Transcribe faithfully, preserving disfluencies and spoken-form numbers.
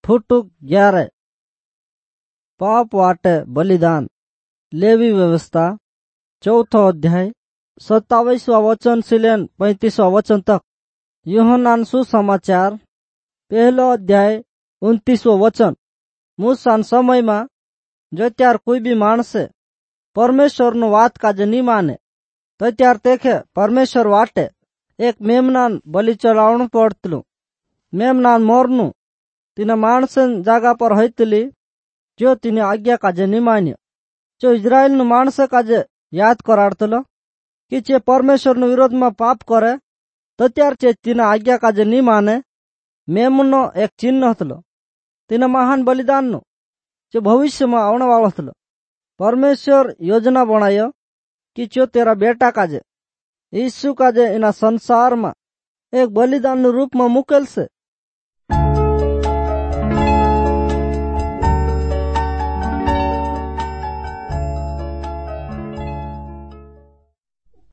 फुटुक ग्यारह पाप वाटे बलिदान लेवी व्यवस्था चौथो अध्याय सत्तावीसवा वचन से लेन पैंतीसवा वचन तक। यूहन्ना सुसमाचार पहलो अध्याय उन्तीसवो वचन। मूसा समय में जो त्यार कोई भी माणसे परमेश्वर नु वात काज नी माने तो त्यार देखे परमेश्वर वाटे एक मेमनान बलि चढ़ावण पड़तलू। मेमनान मोरनु तीने माणसन जागा पर हईतली जो तीने आज्ञा काज नी मान्य। जो इजराइल नु माणस काज याद कराड़तलो कि चे परमेश्वर नु विरोध में पाप करे तो त्यार चे तीने आज्ञा काज नी माने। मेमनो एक चिन्ह हतलो तीने महान बलिदान नु जो भविष्य में आने वालो हतलो। परमेश्वर योजना बनायो कि जो तेरा बेटा काजे यीशु काजे इना संसार में एक बलिदान नु रूप में मुकेल से